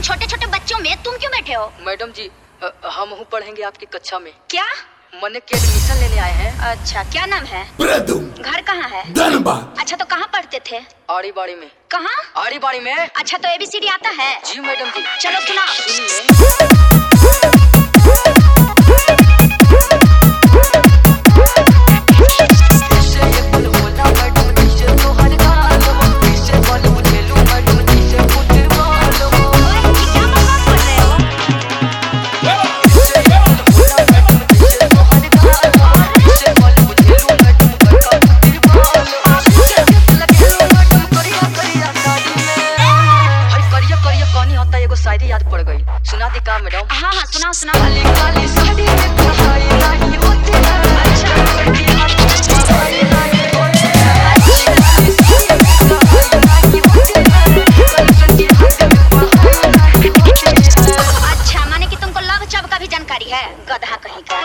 छोटे छोटे बच्चों में तुम क्यों बैठे हो? मैडम जी हम पढ़ेंगे आपकी कक्षा में। क्या? मने के एडमिशन लेने आए हैं। अच्छा, क्या नाम है? घर कहाँ है? धनबाद। अच्छा, तो कहाँ पढ़ते थे? आड़ी बाड़ी में। कहाँ? आड़ी बाड़ी में। अच्छा, तो ABCD आता है? जी मैडम जी। चलो सुना। सुनिए। शायरी याद पड़ गई, सुना दी का मैडम? हाँ हाँ सुनाओ सुनाओ। अच्छा, माने कि तुमको लव चब का भी जानकारी है, गधा कहीं का।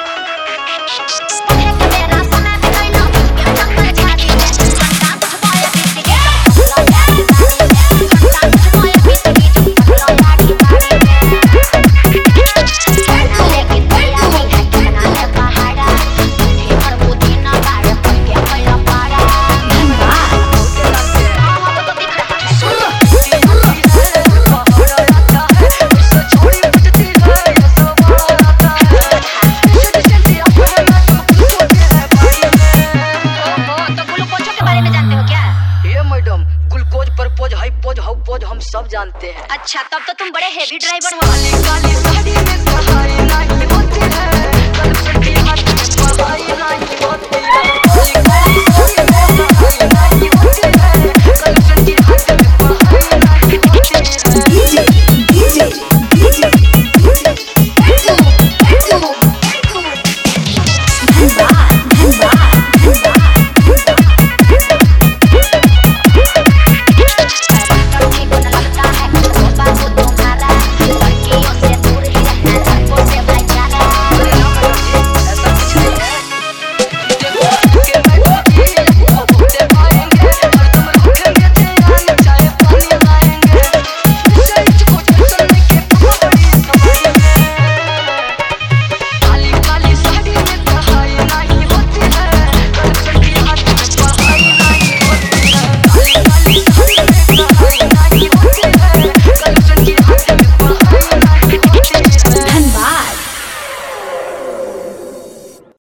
पोज हम सब जानते हैं। अच्छा, तब तो तुम बड़े हेवी ड्राइवर हो।